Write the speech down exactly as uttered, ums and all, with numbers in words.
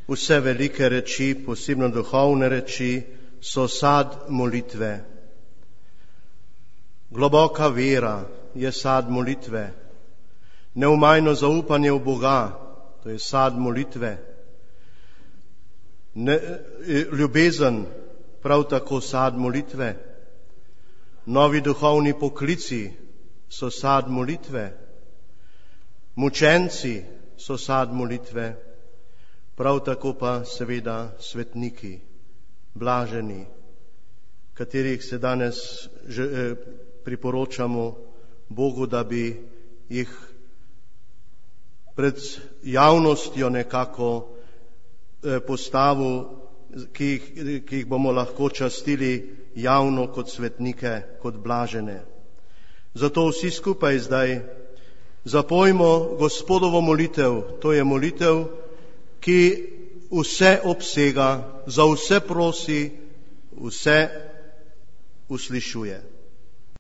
Vse velike reči, posebno duhovne reči, so sad molitve. Globoka vera je sad molitve. Neumajno zaupanje v Boga, to je sad molitve. Ne, ljubezen, prav tako sad molitve. Novi duhovni poklici so sad molitve. Mučenci so sad molitve. Prav tako pa seveda svetniki, blaženi, katerih se danes že priporočamo Bogu, da bi jih pred javnostjo nekako postavil, ki jih, ki jih bomo lahko častili javno kot svetnike, kot blažene. Zato vsi skupaj zdaj zapojmo Gospodovo molitev. To je molitev, ki vse obsega, za vse prosi, vse uslišuje.